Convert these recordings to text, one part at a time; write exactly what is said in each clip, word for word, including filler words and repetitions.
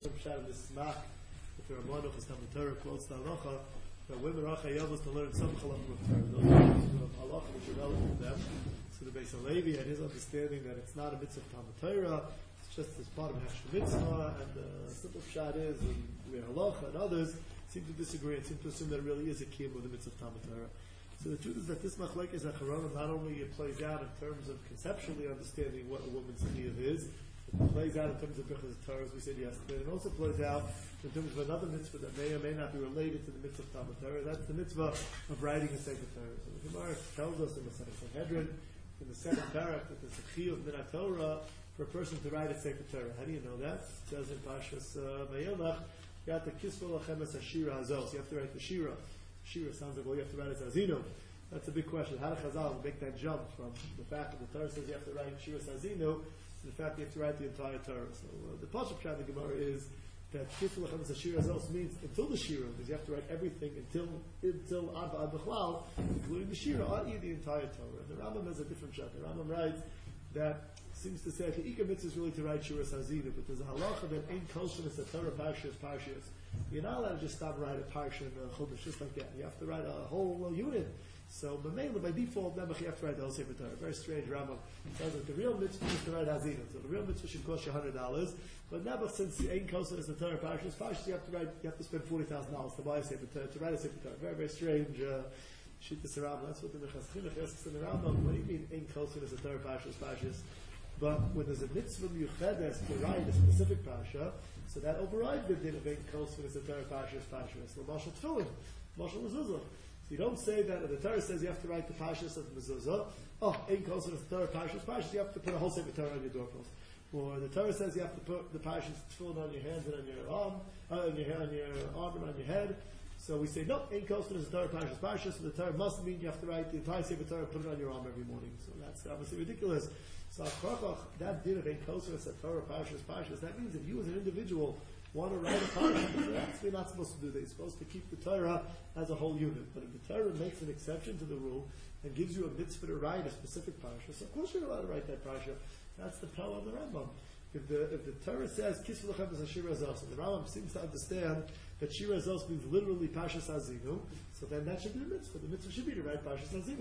Pshat in this smack, if you're a monach, it's Talmud Torah, quotes the halacha, that women are chayavos to learn some halachim of Torah. Those are of halacha which are relevant to them. So the Beis Halevi had his understanding that it's not a mitzvah of Talmud Torah, it's just as part of Hashemah mitzvah, and the simple Pshat is, and the halacha and others seem to disagree and seem to assume that it really is a kiyum of the mitzvah of Talmud Torah. So the truth is that this machlekes acharonim not only it plays out in terms of conceptually understanding what a woman's chiyuv is, it plays out in terms of Birchas Torah, as we said yesterday, and it also plays out in terms of another mitzvah that may or may not be related to the mitzvah of Talmud Torah. That's the mitzvah of writing a Sefer Torah. So the Gemara tells us in the Sanhedrin, in the second parak, that there's a chiyuv min Torah for a person to write a Sefer Torah. How do you know that? It says in Parshas Vayelach, you have to kisvol lachem es hashira hazos. You have to write the shira. Shira sounds like, well, you have to write it as Azino. That's a big question. How do Chazal make that jump from the fact that the Torah says you have to write Shira Azino to the fact that you have to write the entire Torah? So uh, the Pasuk Pshat in the Gemara is that Kisvul Lachem Shira Hazos means until the Shira, because you have to write everything until until Ad Ad B'chlal, including the Shira, that is the entire Torah. And the Rambam has a different shot. The Rambam writes that seems to say the Ika mitzvah is really to write Shira Azino, but there's a halacha that ain't kosher as a Torah parshas parshas. You're not allowed to just stop and write a parsha in a chumash just like that. You have to write a whole uh, unit. So, but mainly by default, Nebuch, you have to write the whole Sefer Torah. Very strange Rambam. It sounds like the real mitzvah is to write Hazina. So the real mitzvah should cost you one hundred dollars. But Nebuch, since you ain't kosher as the Torah parshas, parshas, you have to write, you have to spend forty thousand dollars to buy a Sefer Torah, to write a Sefer Torah. Very, very strange. Uh, Shittas Rambam. That's what the Mechas Chinuch asks in the Rambam. What do you mean ain't kosher as the Torah parshas, parshas? But when there's a mitzvah miyuchedes to write a specific parsha, so that overrides the din of ain't kosher as the Torah parshas, parshas. So Mashal Tefillin, Mashal Mezuzah. So you don't say that the Torah says you have to write the parshas of Mezuzah. Oh, ain't kosher as the Torah parshas, parshas. You have to put a whole Sefer Torah on your doorpost. Or the Torah says you have to put the parshas tefillin on your hands and on your arm, uh, on your on your arm and on your head. So we say no, ain't kosher as the Torah parshas, parshas. So the Torah must mean you have to write the entire Sefer Torah, put it on your arm every morning. So that's obviously ridiculous. So that din of ain't kosher as the Torah parshas, parshas. That means if you as an individual want to write a parsha, you're actually not supposed to do that. You're supposed to keep the Torah as a whole unit. But if the Torah makes an exception to the rule and gives you a mitzvah to write a specific parsha, so of course you're allowed to write that parsha. That's the power of the Rambam. If the if the Torah says Kisvul Lachem es Shira Hazos, and the Rambam seems to understand that Shira Hazos means literally Parshas Hazinu, so then that should be the mitzvah. The mitzvah should be to write Parshas Hazinu.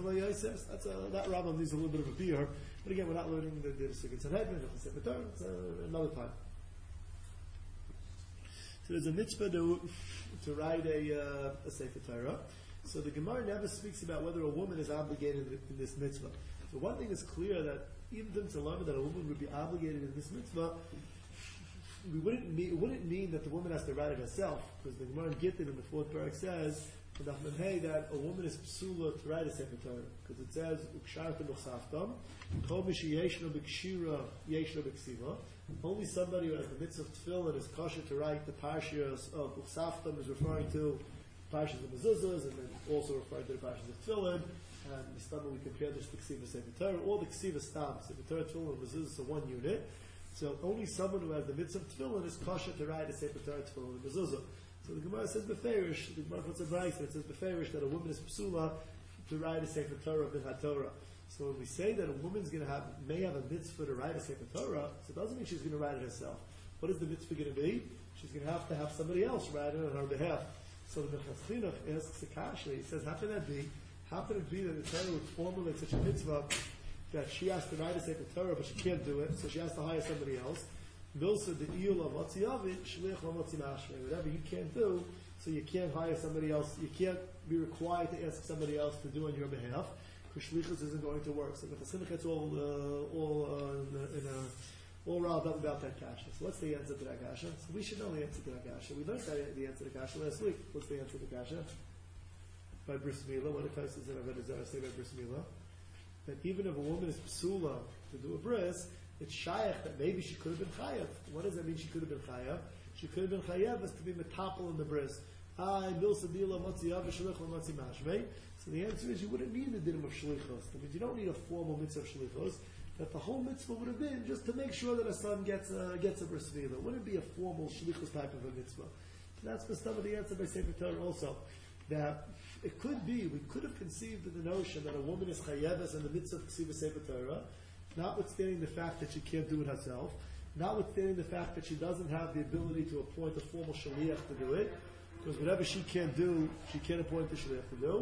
That's a, that Rambam needs a little bit of a beer, but again, we're not learning the the Sukkot Sanhedrin, the Sefer Torah. It's uh, another time. So there's a mitzvah to, to write a, uh, a Sefer Torah. So the Gemara never speaks about whether a woman is obligated in this mitzvah. So one thing is clear, that even to learn that a woman would be obligated in this mitzvah, we wouldn't mean, it wouldn't mean that the woman has to write it herself, because the Gemara in Gittin in the fourth parak says hey, that a woman is psula to write a Sefer Torah, because it says uksharta b'chsaftam, kol mishi yeshno b'kshira yeshno b'ksiva. Only somebody who has the mitzvah of tefillin is kosher to write the parshas of uksaftam, is referring to parshas of mezuzahs, and then also referring to the parshas of tefillin. And the stumble we compare this to ksiva Sefer Torah, or the ksiva stam, Sefer Torah, tefillin, and mezuzahs are one unit. So only someone who has the mitzvah of tefillin is kosher to write a Sefer Torah, tefillin, and mezuzah. So the Gemara says beferish, the Gemara puts a brayso, it says beferish that a woman is psula to write a Sefer Torah bin HaTorah. So when we say that a woman's going to have, may have a mitzvah to write a Sefer Torah, so it doesn't mean she's going to write it herself. What is the mitzvah going to be? She's going to have to have somebody else write it on her behalf. So the Mechas Chinuch asks Akashli, he says, how can that be? How can it be that the Torah would formulate such a mitzvah that she has to write a Sefer Torah, but she can't do it, so she has to hire somebody else? Milsa the iyul of what's yavit, shlich of what's mashrei. Whatever you can't do, so you can't hire somebody else. You can't be required to ask somebody else to do on your behalf, because shlichus isn't going to work. So the Chassidic gets all uh, all uh, in, a, in a, all riled up about that kasha. So what's the answer to that kasha? So we should know the answer to that kasha. We learned that, the answer to the kasha last week. What's the answer to the kasha? By Bris Milah. What did Taisus and Avodah Zarah say by Bris Milah? That even if a woman is psula to do a bris, it's shaykh that maybe she could have been chayav. What does that mean? She could have been chayav. She could have been chayav as to be metapel in the bris. Ah, milsa dila matzi yav shlich matzi mashmei. So the answer is you wouldn't need the dinim of shlichos. That means you don't need a formal mitzvah of shlichos. That the whole mitzvah would have been just to make sure that a son gets a, gets a bris milah. It wouldn't be a formal shlichos type of a mitzvah. So that's the stuff of the answer by Sefer Torah also. That it could be, we could have conceived of the notion that a woman is chayav in the mitzvah of ksiva Sefer Torah, notwithstanding the fact that she can't do it herself. notwithstanding the fact that she doesn't have the ability to appoint a formal shaliach to do it, because whatever she can't do, she can't appoint a shaliach to do.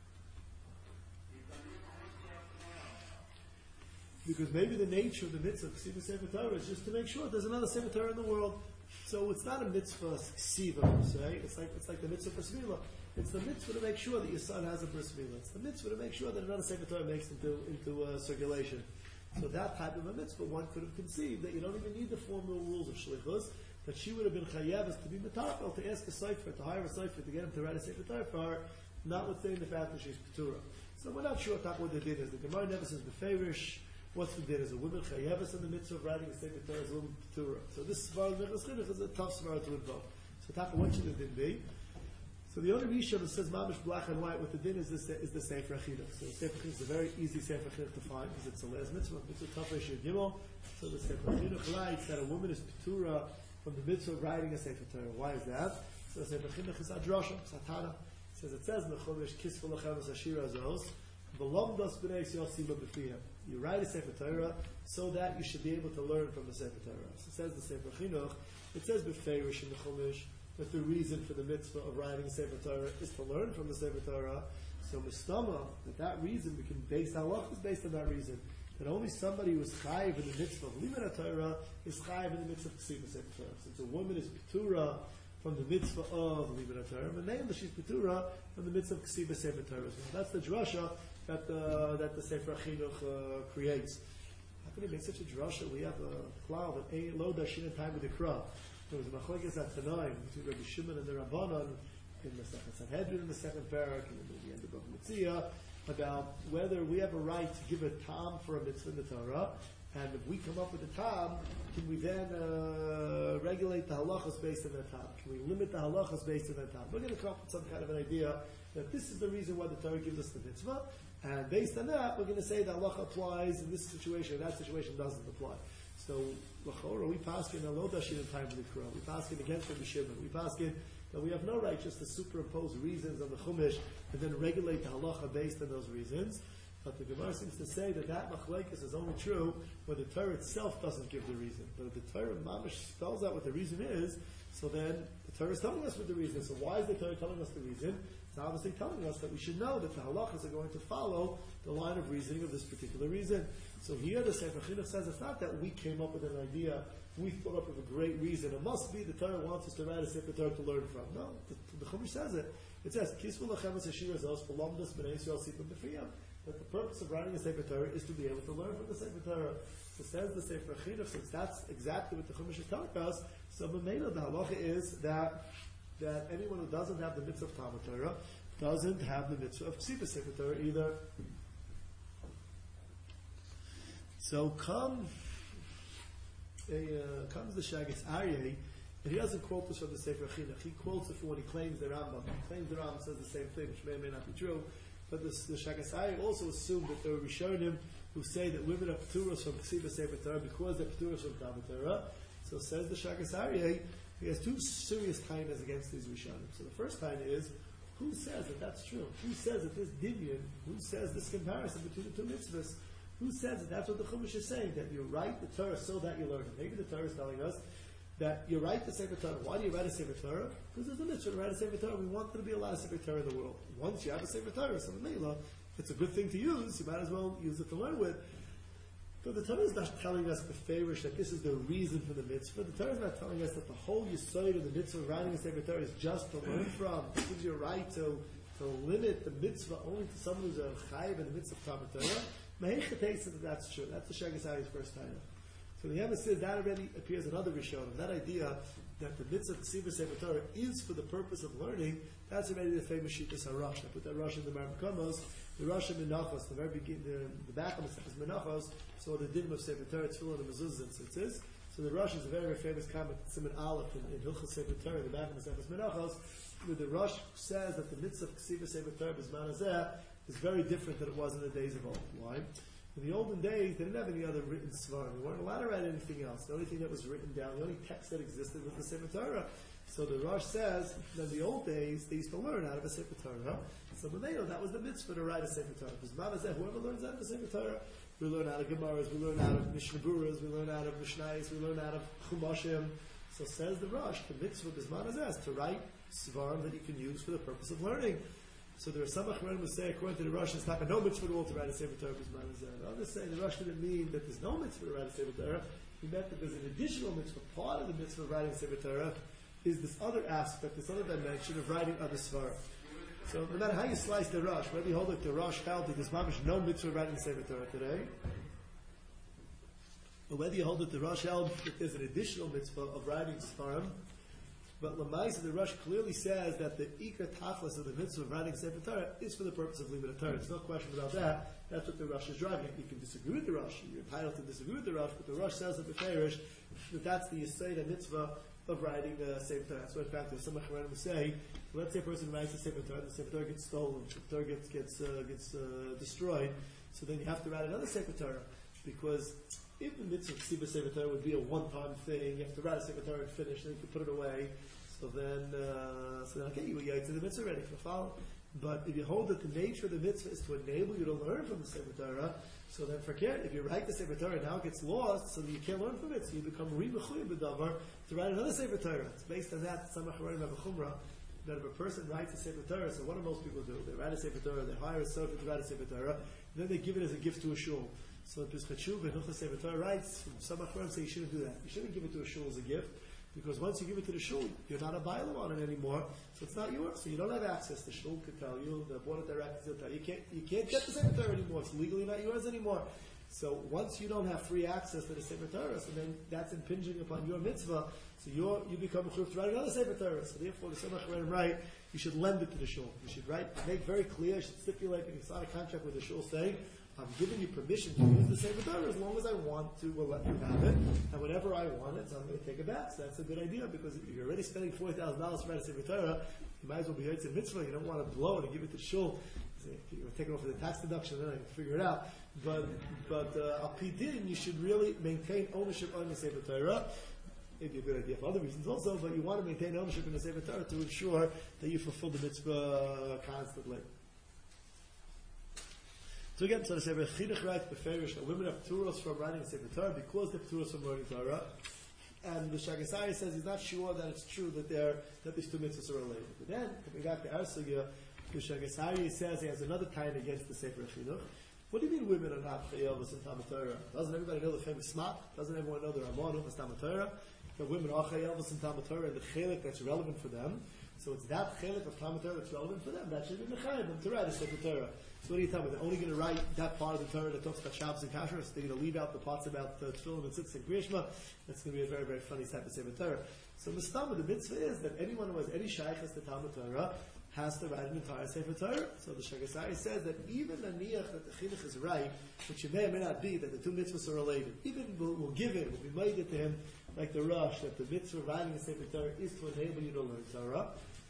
Because maybe the nature of the mitzvah of Ksiva Sefer Torah is just to make sure there's another Sefer Torah in the world. So it's not a mitzvah Ksiva, per se. It's like, it's like the mitzvah Bris Milah. It's the mitzvah to make sure that your son has a Bris Milah. It's the mitzvah to make sure that another Sefer Torah makes into, into uh, circulation. So that type of a mitzvah, one could have conceived that you don't even need the formal rules of shlichus, that she would have been chayeves to be metafel, to ask a sefer, to hire a sefer, to get him to write a sefer Torah for her, notwithstanding the fact that she's petura. So we're not sure what the din is. The Gemara never says beferish. What's the din? Is a woman chayeves in the mitzvah of writing a sefer Torah as a woman petura? So this svara of Minchas Chinuch is a tough svara to invoke. So taka, what should the din be? So the only Rishon that says mamish black and white with the din is the is the Sefer Chinuch. So the Sefer Chinuch is a very easy Sefer Chinuch to find because it's a les mitzvah. Mitzvah tafresh yud. So the Sefer Chinuch writes that a woman is petura from the mitzvah of writing a Sefer Torah. Why is that? So the Sefer Chinuch is adrasha, satana. It says it says in the Chumash kisful lechem ashira zos v'lomdos b'nei Yisrael sima b'fiyah. You write a Sefer Torah so that you should be able to learn from the Sefer Torah. So it says the Sefer Chinuch. It says b'feirish in the Chumash that the reason for the mitzvah of writing a Sefer Torah is to learn from the Sefer Torah. So mistama, that that reason, we can base halach is based on that reason. That only somebody who is chayiv in the mitzvah of limud Torah is chayiv in the mitzvah of ksiva Sefer Torah. Since a woman is petura from the mitzvah of limud Torah, and then she's petura from the mitzvah of ksiva Sefer Torah. So that's the drasha that the, that the Sefer Chinuch uh, creates. How can he make such a drasha? We have a cloud that ain't lo dashin time with the krah. There was a machlekes at Tanaim between Rabbi Shimon and the Rabbanon in the second Sanhedrin in the second parak and in the end of Bava Metzia about whether we have a right to give a tam for a mitzvah in the Torah, and if we come up with a tam, can we then uh, regulate the halachas based on that tam? Can we limit the halachas based on that tam? We're going to come up with some kind of an idea that this is the reason why the Torah gives us the mitzvah, and based on that, we're going to say that halacha applies in this situation, and that situation doesn't apply. So, l'chora, we pass in a lo dashin in time of the Qur'an. We pass in against Rabbi Shimon. We pass in that we have no right just to superimpose reasons on the Chumash and then regulate the halacha based on those reasons. But the Gemara seems to say that that machlekes is only true when the Torah itself doesn't give the reason. But if the Torah mamish spells out what the reason is, so then the Torah is telling us what the reason is. So why is the Torah telling us the reason? It's obviously telling us that we should know that the halachas are going to follow the line of reasoning of this particular reason. So here the Sefer Chinuch says it's not that we came up with an idea, we thought up with a great reason. It must be the Torah wants us to write a Sefer Torah to learn from. No, the, the Chumash says it. It says, Kisvul lechem es hashir zos v'lomdos b'nei Yisrael sipim b'fiyam. That the purpose of writing a Sefer Torah is to be able to learn from the Sefer Torah. So says the Sefer Chinuch, since that's exactly what the Chumash is telling us, so Mamela, the halacha is that that anyone who doesn't have the mitzvah of Talmud Torah doesn't have the mitzvah of Ksiva Sefer Torah either. So come, uh, comes the Shagas Aryeh, and he doesn't quote this from the Sefer Chinuch. He quotes it for when he claims the Rambam. He claims the Rambam says the same thing, which may or may not be true. But the, the Shagas Aryeh also assumed that there were Rishonim who say that women are Pturos from Ksiva Sefer Torah because they're Pturos from Talmud Torah. So says the Shagas Aryeh, he has two serious kindness against these Rishonim. So the first kind is, who says that that's true? Who says that this Dibyan, who says this comparison between the two mitzvahs? Who says that that's what the Chumash is saying, that you write the Torah so that you learn it? Maybe the Torah is telling us that you write the Sefer Torah. Why do you write a Sefer Torah? Because there's a mitzvah to write a Sefer Torah. We want there to be a lot of Sefer Torah in the world. Once you have a Sefer Torah, so it's a good thing to use. You might as well use it to learn with. But the Torah is not telling us beferish that this is the reason for the mitzvah. The Torah is not telling us that the whole yesod of the mitzvah of writing a Sefer Torah is just to learn from. It gives you a right to, to limit the mitzvah only to someone who's a chayiv in the mitzvah of Talmud Torah. Mehecha takes that that's true. That's the Shagas Aryeh's first title. So the Yema says that already appears in other Rishonim. That idea that the mitzvah of Ksiva Sefer Torah is for the purpose of learning, that's already the famous Shittas HaRosh. I put that Rosh in the Marmakomos. The Rosh in Menachos, the very beginning, the, the back of the Menachos, so the din of Sefer Torah, Tefillah, and Mezuzah instances. So the Rosh is a very, very famous comment, Siman Aleph in, in Hilchos Sefer Torah, the back of the Sefer Menachos, where the Rosh says that the mitzvah of Ksiva Sefer Torah B'zman Hazeh is very different than it was in the days of old. Why? In the olden days, they didn't have any other written svarim. They weren't allowed to write anything else. The only thing that was written down, the only text that existed was the Sefer Torah. So the Rosh says, in the old days, they used to learn out of a Sefer Torah. So when they know that was the mitzvah to write a Sefer Torah. Because Mama said, whoever learns out of a Sefer Torah, we learn out of Gemaras, we learn out of Mishnah Buras, we learn out of Mishnayos, we learn out of Chumashim. So says the Rosh, the mitzvah Bisman is to write svarim that you can use for the purpose of learning. So there are some Achronim who say, according to the Rosh, it's not no mitzvah at all to write a Sefer Torah Bisman Hazeh. Others say the Rosh didn't mean that there's no mitzvah to write a Sefer Torah. He meant that there's an additional mitzvah. Part of the mitzvah of writing Sefer Torah is this other aspect, this other dimension of writing other svarim. So no matter how you slice the Rosh, whether you hold it the Rosh held that there's no mitzvah of writing Sefer Torah today, or whether you hold it the Rosh held that there's an additional mitzvah of writing svarim, but Lamaisa, the Rosh clearly says that the Ikar Tachlis of the mitzvah of writing Sefer Torah is for the purpose of Limud Torah. There's no question about that. That's what the Rosh is driving. You can disagree with the Rosh. You're entitled to disagree with the Rosh, but the Rosh says that the Farish, that that's the Yisayda mitzvah of writing the Sefer Torah. So in fact, there's some Achronim who say, let's say a person writes the Sefer Torah, the Sefer Torah gets stolen, the Sefer Torah gets, gets, uh, gets uh, destroyed, so then you have to write another Sefer Torah, because if the mitzvah of Ksiva Sefer Torah would be a one-time thing, you have to write a Sefer Torah and finish, then you can put it away. So then, uh, so then, okay, you get to the mitzvah ready for follow. But if you hold that the nature of the mitzvah is to enable you to learn from the Sefer Torah, so then forget, if you write the Sefer Torah, now it gets lost, so that you can't learn from it, so you become re-mechuyev b'davar to write another Sefer Torah. It's based on that, some Acharonim have a chumrah, that if a person writes a Sefer Torah, so what do most people do? They write a Sefer Torah, they hire a sofer to write a Sefer Torah, and then they give it as a gift to a shul. So Pesach Shuv and Hilchos Sefer Torah writes, some Acharonim say you shouldn't do that. You shouldn't give it to a shul as a gift, because once you give it to the shul, you're not a bailam on it anymore, so it's not yours. So you don't have access. The shul could tell you, the board of directors will tell you, you can't, you can't get the Sefer Torah anymore. It's legally not yours anymore. So once you don't have free access to the Sefer Torah, so then that's impinging upon your mitzvah. So you're, you become a chuf to write another Sefer Torah. So therefore, the Samach Ren right, you should lend it to the shul. You should write, make very clear, you should stipulate, you can sign a contract with the shul saying, I'm giving you permission to use the Sefer Torah as long as I want to, will let you have it, and whenever I want it, so I'm going to take it back. So that's a good idea, because if you're already spending forty thousand dollars to write a Sefer Torah, you might as well be Yotze Mitzvah. You don't want to blow it and give it to shul. So if you're taking it off for the tax deduction, then I can figure it out. But, but, uh, al pi din, you should really maintain ownership on the Sefer Torah. Maybe a good idea for other reasons also, but you want to maintain ownership in the Sefer Torah to ensure that you fulfill the mitzvah constantly. So again, so the Sefer Chinuch writes beferish that women have pturos from writing Sefer Torah because they're pturos from learning Torah. And the Shagasari says he's not sure that it's true that they're that these two mitzvahs are related. But then, coming back to our sugya, the Shagasari says he has another time against the Sefer Chinuch. What do you mean women are not chayavos in Talmud Torah? Doesn't everybody know the famous smat? Doesn't everyone know the Ramon of Talmud Torah? That women are chayavos in Talmud Torah and the chelik that's relevant for them. So it's that chelik of Talmud Torah that's relevant for them. That should be mechayev them to write a Sefer Torah. So what do you tell me? They're only going to write that part of the Torah that talks about Shabbos and Kasher, so they're going to leave out the parts about uh, Tefillin and Tzitz and Kriyashma. That's going to be a very, very funny type of Sefer Torah. So the Mistama, the mitzvah is that anyone who has any shaykhs to Talmud Torah has to write an entire Sefer Torah. So the Shagasari says that even the niyach that the chinuch is right, which it may or may not be, that the two mitzvahs are related, even we'll, we'll give it, we'll be made it to him, like the Rosh, that the mitzvah of writing a Sefer Torah is to enable you to learn Torah.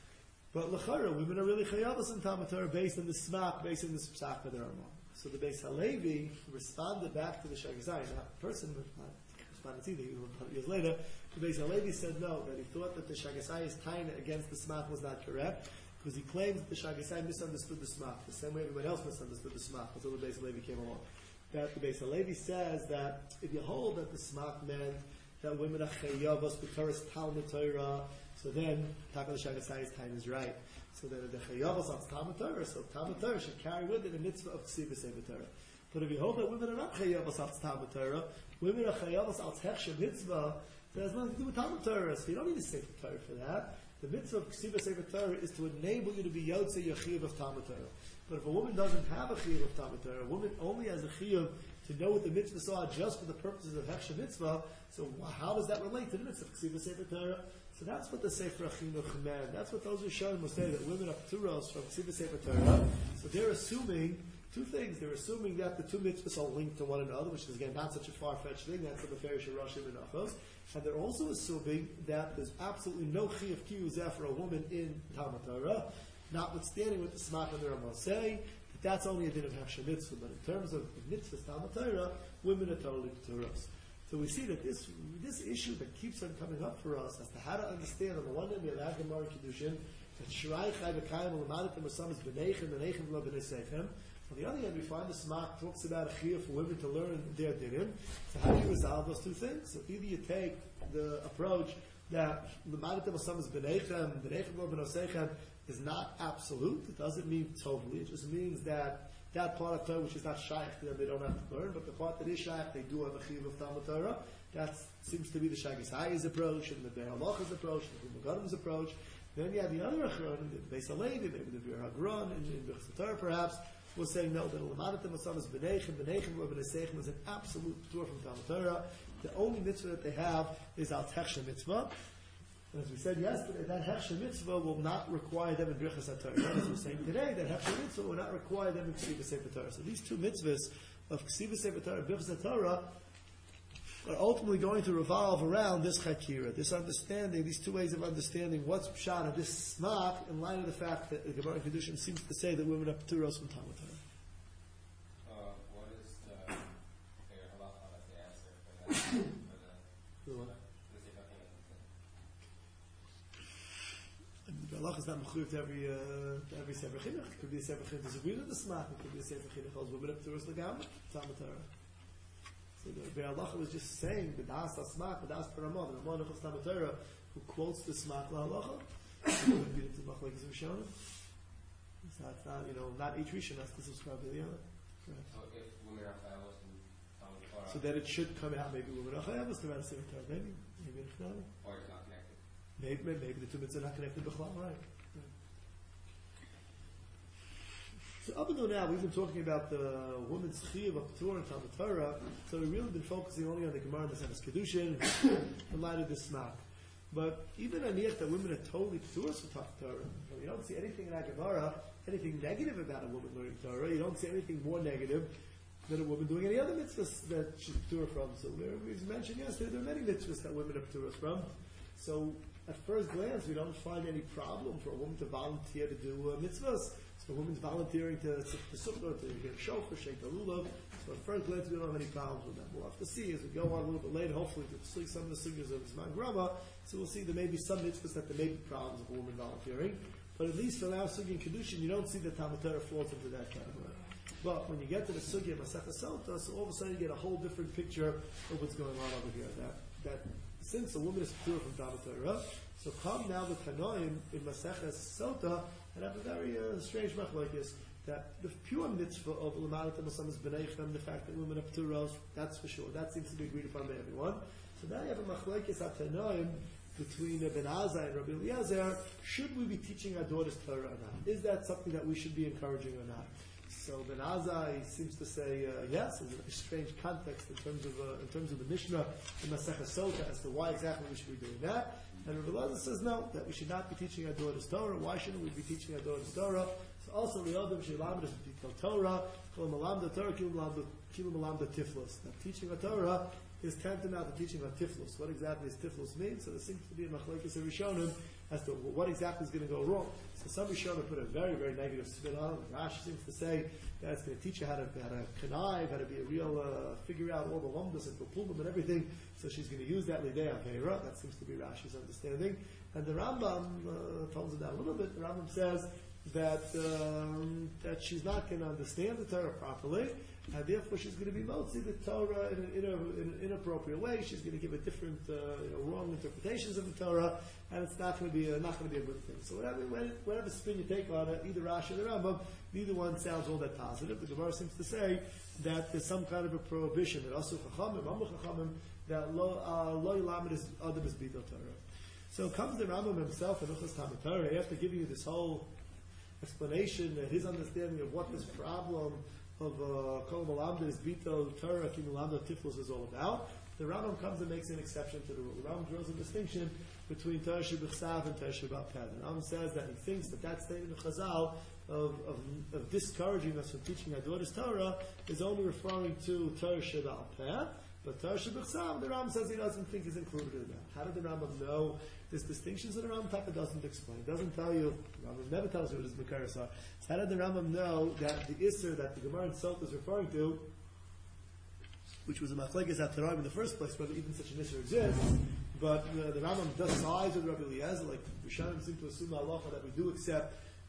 But l'chara, women are really chayavos in Talmud Torah based on the smak, based on the psak of the Ramah. So the Beis Halevi responded back to the Shagasari. Now, the person not responded either, even years later, the Beis Halevi said no, that he thought that the Shagasari's taina against the smak was not correct, because he claims that the Shagasari misunderstood the smak, the same way everyone else misunderstood the smak until the Beis Halevi came along. That the Beis Halevi says that if you hold that the smak meant that women are chayavos b'Torah's Talmud Torah, so then Taka the Shagasari's time is right. So then the chayavos of Talmud Torah, so Talmud Torah should carry with it the mitzvah of Ksiva Sefer Torah. But if you hold that women are not chayavos of Talmud Torah, women are chayavos of Hechsher mitzvah, so it has nothing to do with Talmud Torah. So you don't need a Sefer Torah for that. The mitzvah of Ksiva Sefer Torah is to enable you to be Yotze Yechiv of Talmud Torah. But if a woman doesn't have a chiyuv of Talmud Torah, a woman only has a chiyuv to know what the mitzvahs are just for the purposes of Hechsher mitzvah, so how does that relate to the mitzvah of Ksiva Sefer Torah? So that's what the Sefer Chinuch command. That's what those who Rishonim will say, that women are pturos from Ksiva Sefer Torah. So they're assuming two things. They're assuming that the two mitzvahs are linked to one another, which is again not such a far-fetched thing. That's the Meferish Roshim and Achos. And they're also assuming that there's absolutely no chiyuv kiyuzeh for a woman in Talmud Torah, notwithstanding what the Smach and the Ramah say, that that's only a din of Hechsher mitzvah. But in terms of mitzvahs Talmud Torah, women are totally pturos. So we see that this this issue that keeps on coming up for us as to how to understand, on the one hand, the Elad Gemara Kiddushin, that Shirai Chai V'Kayim L'Madatim Asamas B'Neichem B'Neichem V'Lo B'Nei Seichem, On the other hand, we find the Smak talks about a chiyuv for women to learn their dinim. So how do you resolve those two things? So either you take the approach that l'madatem asamas b'neichem, b'neichem lo b'nosechem is not absolute. It doesn't mean totally. It just means that that part of Torah which is not shaykh to them, they don't have to learn, but the part that is shaykh, they do have a chiyuv of Talmud Torah. That seems to be the Shagas Hayes approach, and the Be'er Halacha's approach, and the Be'er approach. Then you have the other Achron, the Beis Halevi, maybe the Be'er Hagron, and the Be'er Torah perhaps, will say no, that l'madatem asamas b'neichem, b'neichem or b'nesechem is an absolute tour from Talmud Torah. The only mitzvah that they have is al techsha mitzvah. And as we said yesterday, that hechsha mitzvah will not require them in Birchas HaTorah. As we're saying today, that hechsha mitzvah will not require them in Ksivas Sefer Torah. So these two mitzvahs of Ksivas Sefer Torah and Birchas HaTorah are ultimately going to revolve around this chakira, this understanding, these two ways of understanding what's pshat of this smak in light of the fact that the Gemara in Kedushin seems to say that women are pturos from Talmud Torah. Uh, what is the Be'er Halacha that's the answer for that? For the, The what? The halacha is not mechuyev to every uh, to every sefer chinuch. It could be a sefer chinuch disagree with the smak. It could be a sefer chinuch holds women up pturos legam Talmud Torah. So the Be'er Halacha was just saying the das smak, the das paramah, the Ramon of Talmud Torah, who quotes the smak la halacha. It would be the tzemach like a Rishon. It's not, not, you know, not each Rishon has to subscribe to the other. Correct. So if women are chayavos in Talmud Torah, So that it should come out maybe women are chayavos to Sefer Torah, maybe, maybe it's not. or it's not connected. Maybe, maybe, maybe the two mitzvahs are not connected b'chlal, right? right. So up until now, we've been talking about the woman's chiyuv of Torah and Talmud Torah. So we've really been focusing only on the Gemara and the Sefer Kedushin in light of this smak. But even aniach that women are totally pturos for Talmud Torah, you don't see anything in that Gemara, anything negative about a woman learning Torah. You don't see anything more negative than a woman doing any other mitzvahs that she's ptur from. So we've mentioned yesterday there are many mitzvahs that women are pturos from. So at first glance, we don't find any problem for a woman to volunteer to do uh, mitzvahs. So a woman's volunteering to sit the sukkah, to get a shofar, shake the lulav. So at first glance, we don't have any problems with that. We'll have to see as we go on a little bit later, hopefully, to see some of the sugyas of Zman Grama. So we'll see there may be some mitzvahs that there may be problems of a woman volunteering. But at least for our sugya in Kedushin, you don't see that Talmud Torah falls into that category. But when you get to the sugya of Masechah Sota, so all of a sudden you get a whole different picture of what's going on over here. That that since a woman is pure from Talmud Torah, so come now the Tanoim in Masechah Sota and have a very uh, strange machlokes that the pure mitzvah of l'madatem asamas b'neichem, the fact that women are pturos, that's for sure. That seems to be agreed upon by everyone. So now you have a machlokes at Tanoim between Ben Azai and Rabbi Eliezer. Should we be teaching our daughters Torah or not? Is that something that we should be encouraging or not? So Ben Azai seems to say uh, yes. There's a strange context in terms of uh, in terms of the Mishnah in Masechah Sota as to why exactly we should be doing that. And Rabbi Eliezer says no, that we should not be teaching our daughters Torah. Why shouldn't we be teaching our daughters Torah? So also Liadim Shilamdas is Torah, Kol Malamda Torah, Kilu Malamda Tiflos. That teaching a Torah is tantamount to teaching a Tiflos. What exactly does Tiflos mean? So there seems to be a machlokes of Rishonim as to what exactly is going to go wrong. So some Rishonim put a very, very negative spin on it. Rashi seems to say that it's going to teach you how to how to connive, how to be a real, uh, figure out all the lumdas and pulpum and everything. So she's going to use that lidei avera. That seems to be Rashi's understanding. And the Rambam uh, tones it down a little bit. The Rambam says that um, that she's not going to understand the Torah properly, and therefore she's going to be motzi the Torah in an, in, a, in an inappropriate way. She's going to give a different, uh, you know, wrong interpretations of the Torah, and it's not going to be a, not going to be a good thing. So whatever, whatever spin you take on it, either Rashi or the Rambam, neither one sounds all that positive. The Gemara seems to say that there's some kind of a prohibition that asu chachamim, amu chachamim, that lo lo yilamed is adam is bito Torah. So comes the Rambam himself in Uchas Talmud Torah after giving you this whole explanation and his understanding of what this problem of Kol Malamda is Bito Torah Ki Malamda Tiflos is all about. The Rambam comes and makes an exception to the rule. The Rambam draws a distinction between Torah Shebechsav and Torah Sheba'al Peh. The Rambam says that he thinks that that statement of Chazal of, of, of discouraging us from teaching our daughters Torah is only referring to Torah Sheba'al Peh. But Torah Shebechsav, the Rambam says he doesn't think is included in that. How did the Rambam know this distinction? So the Rambam Taka doesn't explain. It doesn't tell you, the Rambam never tells you what his Mekaris are. So how did the Rambam know that the Isser that the Gemara in Sot is referring to, which was a Machlekes at Torah in the first place, whether even such an Isser exists, but uh, the Rambam does sides with Rabbi Eliezer, like Rishonim seem to assume halacha that we do accept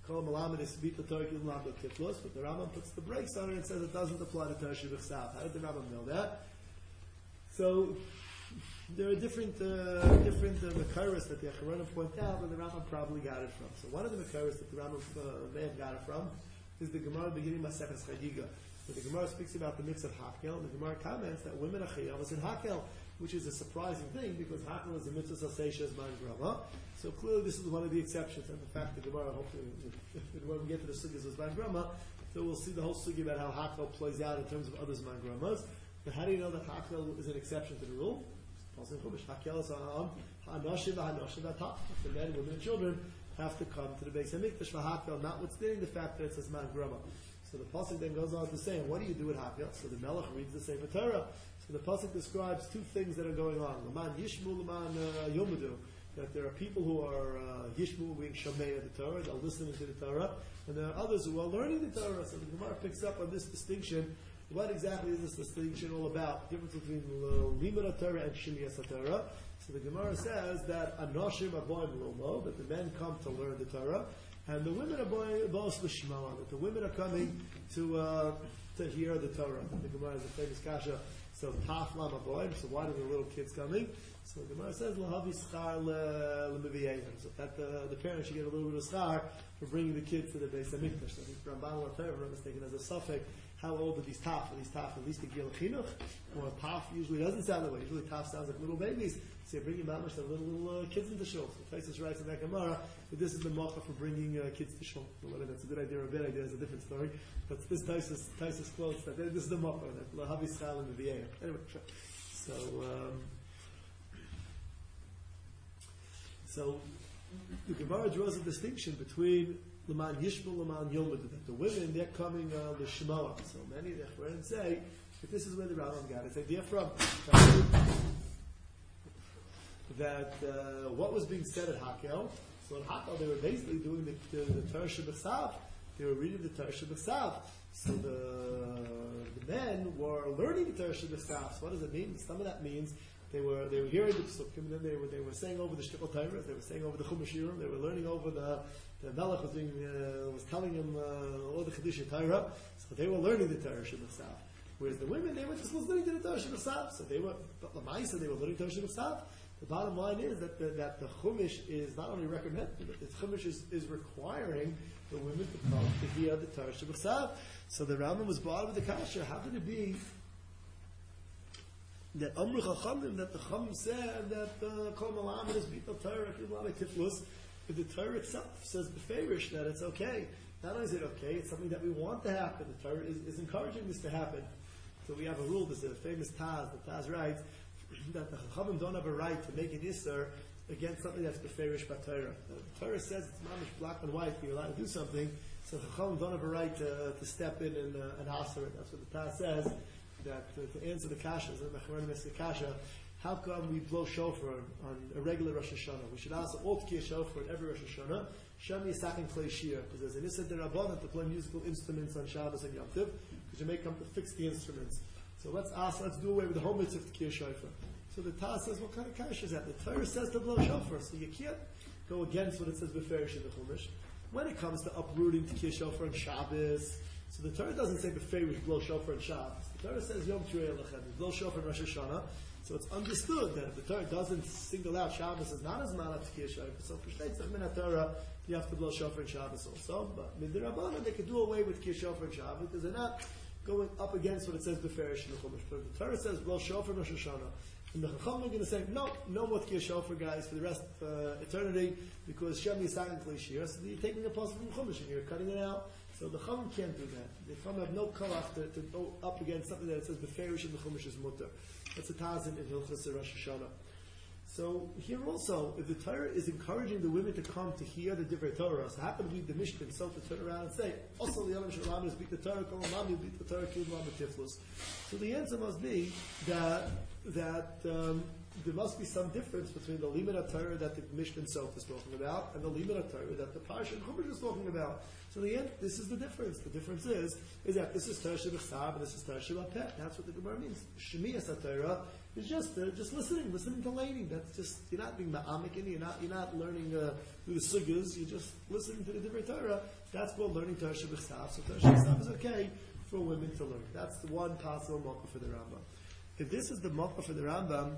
Kol Malamed is Bit Torah Kil Lamdo Tiflos, but the Rambam puts the brakes on it and says it doesn't apply to Torah Shebechsav. How did the Rambam know that? So there are different uh, different uh, Makaros that the Acharonim point out, but the Rambam probably got it from. So one of the Makaros that the Rambam uh, may have got it from is the Gemara beginning Maseches Chagiga. The Gemara speaks about the mix of Hakel, and the Gemara comments that women are Chayavos in Hakel, which is a surprising thing because Hakel is a mitzvah Sasesha as Man Grama. So clearly this is one of the exceptions, and the fact that the Gemara, hopefully, if, if, when we get to the Sugis as Man Grama, so we'll see the whole Sugi about how Hakel plays out in terms of others Man Gramas. But how do you know that Hakel is an exception to the rule? Hakel is on Hanoshim, Hanoshim, the men, women, and children have to come to the Beis Hamikdash for Hakel, notwithstanding the fact that it says Man Grama. So the pasuk then goes on to say, what do you do with Hakel? So the Melech reads the Sefer Torah. So the pasuk describes two things that are going on. L'man Yishmu, L'man uh, Yomudu. That there are people who are uh, Yishmu, being Shomei of the Torah, they're listening to the Torah, and there are others who are learning the Torah. So the Gemara picks up on this distinction. What exactly is this distinction all about? The difference between Limud Torah and Shmiyas Torah. So the Gemara says that Anoshim Aboim Lomo, that the men come to learn the Torah, and the women are both l'shma, that the women are coming to uh, to hear the Torah. The Gemara is a famous kasha. So Taf Lam Aboim. So why are the little kids coming? So the Gemara says Lahavi Schar LeMiviyayim. So that the, the parents should get a little bit of schar for bringing the kids to the Beis Hamikdash. So I think Ramban or Torah, if I'm not mistaken, as a suffix. How old are these taf? Are these taf at least a gil chinuch? Or taf usually doesn't sound that way. Usually taf sounds like little babies. So you bring your mamash the little, little uh, kids into shul. So Taisus writes in that Gemara that this is the mocha for bringing uh, kids to shul. Whether that's a good idea or a bad idea is a different story. But this Taisus Taisus quotes that this is the mocha that lahavi schal in the v'yeir. Anyway, so um, so the Gemara draws a distinction between L'man Yishmu, L'man Yomud, that the women, they're coming uh, l'shmoa. So many of the Chachamim say that this is where the Rambam got its idea from. That uh, what was being said at Hakel, so at Hakel they were basically doing the, the, the Torah Shebechsav. They were reading the Torah Shebechsav. So the, the men were learning the Torah Shebechsav. So what does it mean? Some of that means They were they were hearing the psukim, and then they were they were saying over the shtickle Torah, they were saying over the Chumash Yirum, they were learning over the the Melech was being uh, was telling them uh, all the Chiddushei Torah, so they were learning the Torah Shebechsav. Whereas the women, they were just listening to the Torah Shebechsav, so they were but Lamaisa they were learning Torah Shebechsav. The bottom line is that the, that the Chumash is not only recommended, but the Chumash is, is requiring the women to come to hear the Torah Shebechsav. So the Rambam was brought with the kasha. How could it be that Amru Chachamim, that the Chachamim said that Kol Malamed is Bita Torah Kil Lamei Tiflus, but the Torah itself says beferish that it's okay. Not only is it okay, it's something that we want to happen. The Torah is, is encouraging this to happen. So we have a rule. There's a famous Taz. The Taz writes that the Chachamim don't have a right to make an Isser against something that's beferish by Torah. The Torah says it's mamish black and white. You're allowed to do something. So the Chachamim don't have a right to, to step in and, uh, and answer it. That's what the Taz says. That uh, to answer the kashas, the Mecharonim ask the kasha, how come we blow shofar on a regular Rosh Hashanah? We should also all tkiyah shofar at every Rosh Hashanah. Shem Yisak and Klei Shir, because there's an Issa Derabbanan to play musical instruments on Shabbos and Yom Tov, because you may come to fix the instruments. So let's ask, let's do away with the whole mitzvah of tkiyah shofar. So the Taz says, what kind of kasha is that? The Torah says to blow shofar, so you can't go against what it says beferish in the Chumash. When it comes to uprooting tkiyah shofar on Shabbos, so the Torah doesn't say beferish blow shofar on Shabbos. The Torah says Yom Tirei Lechem, blow shofar on Rosh Hashanah. So it's understood that if the Torah doesn't single out Shabbos as not as mana tkiyah shofar, so for Shtei Min HaTorah, you have to blow shofar in Shabbos also. But Midirabbanan, they could do away with tkiyah shofar in Shabbos because they're not going up against what it says beferish in the Chumash. But the Torah says blow shofar in Rosh Hashanah. And the Chacham are going to say, no, no more tkiyah shofar, guys, for the rest of uh, eternity, because Shem Yisak and Klei Shir. So you're taking a pasuk from Chumash and you're cutting it out. So the Chacham can't do that. The Chacham have no kolach to, to go up against something that it says beferish in the Chumash is mutter. That's a tazin in Hilchos Rosh Hashanah. So here also, if the Torah is encouraging the women to come to hear the Divrei Torah, so how can we, the Mishnah, so to turn around and say, also the Yom Shalom is beat the Torah, Kol Mami beat the Torah, Kil Mami Tiflus. So the answer must be that that um, there must be some difference between the Limud Torah that the Mishnah itself is talking about and the Limud Torah that the Parsha and Chumash is talking about. So the end, this is the difference. The difference is is that this is Torah Shebechsav and this is Torah Shebapeh. That's what the Gemara means. Shmiyas HaTorah is just uh, just listening, listening to laning. That's just you're not being ma'amik in, you're not you're not learning uh, through the sugyas. You're just listening to the Divrei Torah. That's called learning Torah Shebechsav. So Torah Shebechsav is okay for women to learn. That's the one possible mocha for the Rambam. If this is the mocha for the Rambam,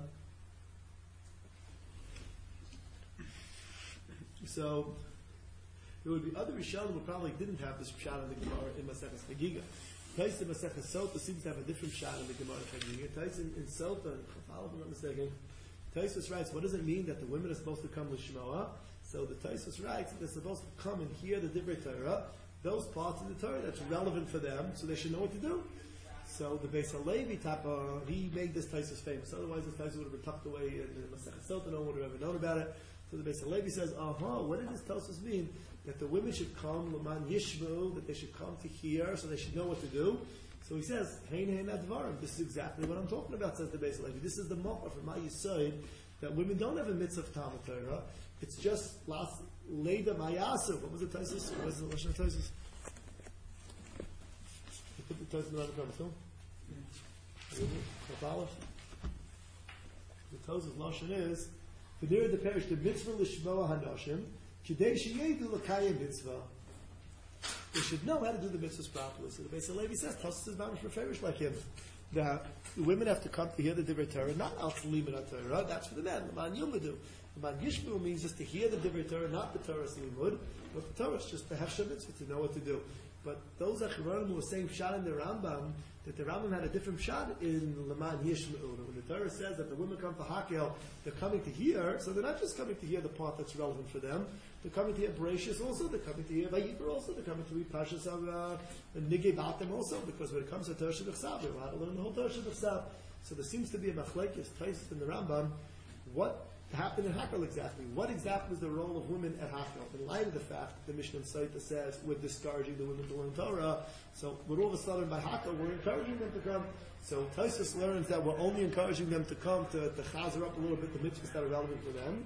so there would be other Rishonim who probably didn't have this shot in the Gemara in Maseches Chagiga. Tais in Maseches Sota seems to have a different shot in the Gemara Chagiga. Tais in, in Sota, if I'm not mistaken, Taisus writes, what does it mean that the women are supposed to come Lishmoa? So the Taisus writes that they're supposed to come and hear the Divrei Torah, those parts of the Torah that's relevant for them, so they should know what to do. So the Beis Halevi Tapa, he made this Taisus famous. Otherwise, this Taisus would have been tucked away in the Maseches Sota. No one would have ever known about it. So the Beis Halevi says, aha, what does this Taisus mean? That the women should come, Laman Yishmu, that they should come to hear, so they should know what to do. So he says, Hein Hein Advarim. This is exactly what I'm talking about, says the Beis Halevi. This is the mocha from my Yisod, that women don't have a mitzvah of Talmud Torah. It's just last Leida Mayasu. What was the Taisus? What was the Lashon Taisus? You put the Taisus in the other too? The Taisus Lashon is, V'nira the parish, the mitzvah l'shmoa hanoshim, k'dei sheyedu l'kayim mitzvah. They should know how to do the mitzvahs properly. So the Beis Halevi says, Taisus is mamish mefarish like him. That the women have to come to hear the Divrei Torah, not al limud Torah. That's for the men. L'man yilmedu. L'man yishmu means just to hear the Divrei Torah, not the Torah limud, but the Torah is just to have mitzvah, to know what to do. But those Acharonim who were saying shot in the Rambam, that the Rambam had a different shot in L'man Yishmu. When the Torah says that the women come to Hakel, they're coming to hear, so they're not just coming to hear the part that's relevant for them. They're coming to hear Bereshis also, they're coming to hear Vayikra also, they're coming to read Parshas of uh, Nigei Batim also, because when it comes to Torah Shebechsav, they're allowed to learn the whole Torah Shebechsav. So there seems to be a machlekes, Taisus in the Rambam, what happened in Hakel exactly? What exactly was the role of women at Hakel? In light of the fact that the Mishnah Saita says we're discouraging the women to learn Torah, so we're all of a sudden by Hakel, we're encouraging them to come. So Taisus learns that we're only encouraging them to come to, to chazer up a little bit the mitzvahs that are relevant to them.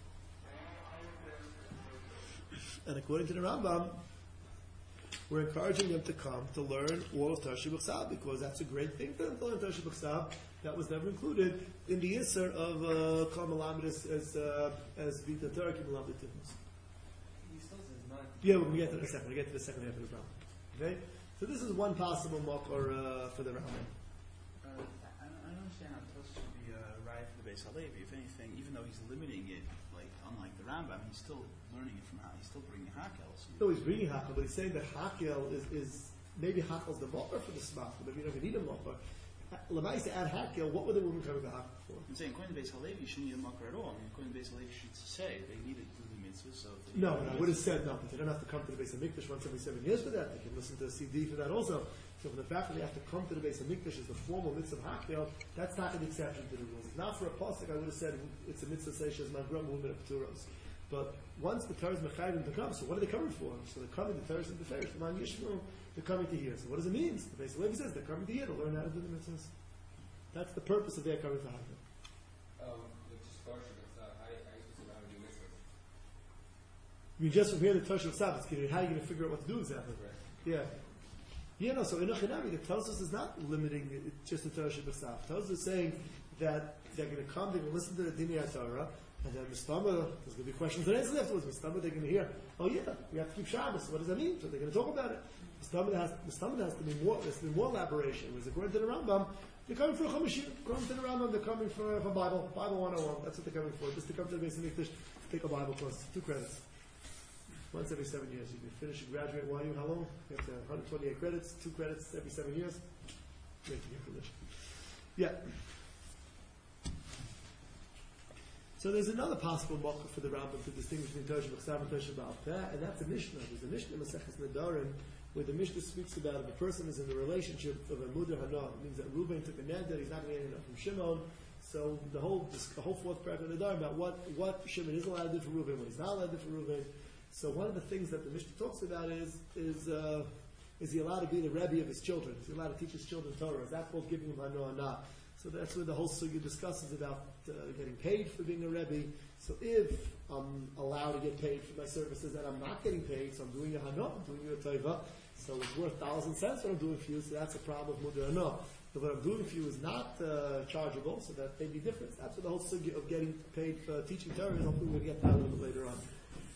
And according to the Rambam, we're encouraging them to come to learn all of Torah Shebechsav, because that's a great thing for them to learn Torah Shebechsav. That was never included in the Yisr of Kol Melamed as as uh, as Vita Torah Ki Melamed Tifnus. Yeah, we'll get to the second. We'll get to the second half of the problem. Okay, so this is one possible makor uh, for the Rambam. Uh, I don't understand how Tosfos should be uh, right for the Beis Halevi. If anything, even though he's limiting it, like unlike the Rambam, he's still learning it from how he's still bringing Hakel. So no, he's bringing Hakel, but he's saying that Hakel is, is maybe Hakel's the makor for the Smach, but maybe you don't even need a makor. Lamaisa add Hakel, what were the women coming to Hakel for? I'm saying, according to Beis Halevi, you shouldn't need a makor at all. I mean, according to Beis Halevi, you should say they needed to do the mitzvah, so... No, no, I would have said no, but they don't have to come to the Beis HaMikdash once every seven years for that. They can listen to a C D for that also. So for the fact that they have to come to the Beis HaMikdash as the formal mitzvah of Hakel, that's not an exception to the rules. Not for a pasuk, I would have said it's a mitzvah seishes magrom women of Turos. But once the Torah is mechayim to come, so what are they coming for? So they're coming, the Torah is in the Ferish, the Man Yishmu, they're coming to hear. So what does it mean? The Beis Halevi says they're coming to hear to learn how to do the mitzvahs. That's the purpose of their coming to Hakel. Um, but just Torah Shebechsav, how are you supposed to know how to do mitzvahs? You just from here the Torah Shebechsav, it's how are you going to figure out what to do exactly? Right. Yeah. Yeah, no, so in Achinami, the Tosfos is not limiting it just to Torah Shebechsav. Tosfos is saying that they're going to come, they're going to listen to the Dinei Torah, and then Mistama, there's going to be questions and answers afterwards. Mistama, they're going to hear, oh yeah, we have to keep Shabbos. What does that mean? So they're going to talk about it. Mistama has, Mistama has to be more, there's to be more elaboration. Whereas according to the Rambam, they're coming for a Chumashir. According to the Rambam, they're coming for, for Bible, Bible one oh one. That's what they're coming for. Just to come to the Beis HaMikdash, take a Bible course. Two credits. Once every seven years. You can finish and graduate Y U. How long? You have to have one hundred twenty-eight credits, two credits every seven years. Great to get religion. Yeah. So there's another possible mocha for the Rambam to distinguish between Torah Shebechsav and Torah Sheba'al Peh, and that's a Mishnah. There's a Mishnah in Maseches Nedarim where the Mishnah speaks about if a person is in the relationship of a Muder Hana. It means that Reuben took a neder, he's not going to get enough from Shimon. So the whole the whole fourth paragraph of Nedarim about what, what Shimon is allowed to do for Reuben, what he's not allowed to do for Reuben. So one of the things that the Mishnah talks about is is uh, is he allowed to be the Rebbe of his children? Is he allowed to teach his children Torah? Is that called giving him Hana or not? So that's where the whole sugya discusses about uh, getting paid for being a Rebbe. So if I'm allowed to get paid for my services and I'm not getting paid, so I'm doing a Hana, I'm doing you a Tova, so it's worth thousand cents what I'm doing for you, so that's a problem with Muder Hana. if what I'm doing for you is not uh, chargeable, so that may be different. That's what the whole sugya of getting paid for teaching Torah is. Hopefully we'll get that a little bit later on.